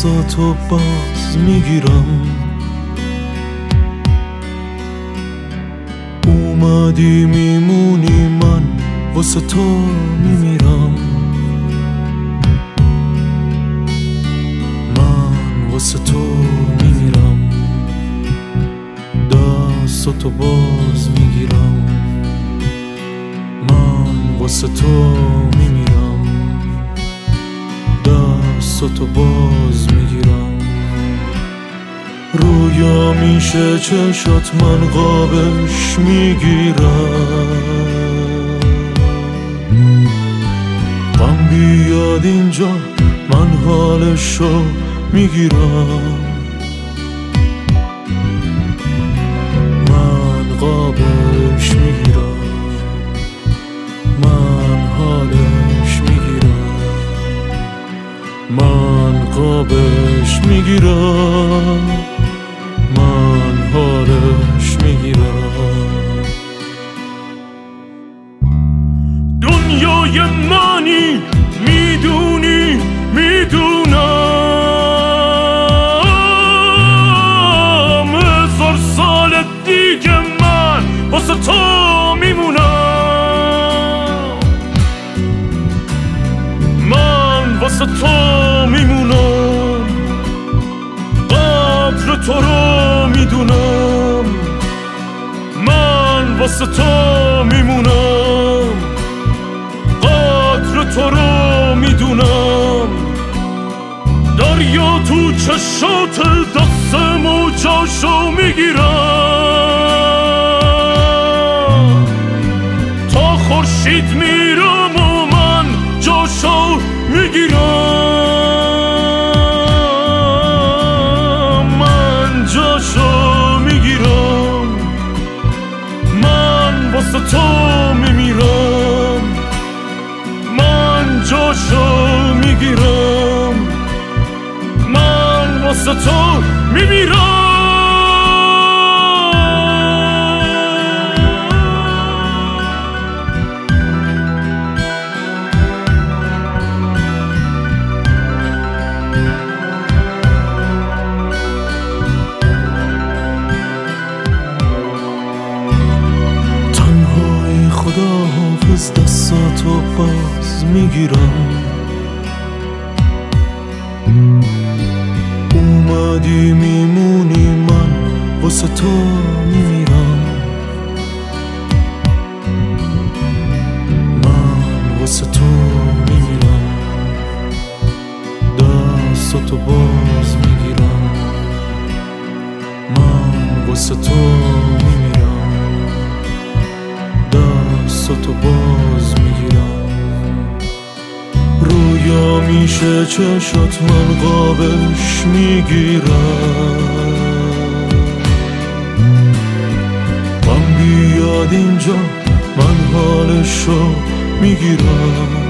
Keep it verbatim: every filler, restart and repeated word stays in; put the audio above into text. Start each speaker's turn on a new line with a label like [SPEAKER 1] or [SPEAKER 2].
[SPEAKER 1] دستاتو باز میگیرم. اومدی میمونی من واسه تو میمیرم. من واسه تو میمیرم. دستاتو باز میگیرم. من واسه تو میمیرم. دستاتو باز میگیرم. رویا میشه چشات من قابش میگیرم. غم بیاد اینجا من حالشو میگیرم. من قابش میگیرم. من حالش میگیرم. من قابش میگیرم. من حالش میگیرم. دنیای منی میدونی میدونم. هزار سال دیگه من واسه تو میمونم. من واسه تو میمونم. قدر تو رو میدونم. من واسه تو میمونم. قدر تو رو میدونم. دریا تو چشات دستم و جاشو میگیرم. تا خورشید میرم و من جاشو میگیرم. من جاشو میگیرم. من واسه تو میمیرم. من جاشو میگیرم. من واسه تو میمیرم. تنهای خدا حافظ دستاتو باز میگیرم. اومدی میمونی من واسه تو میمیرم. من واسه تو میمیرم. دستاتو باز میگیرم. من واسه تو میمیرم. دستاتو باز میگیرم. رویا میشه چشات من قابش میگیرم. غم بیاد اینجا من حالشو میگیرم.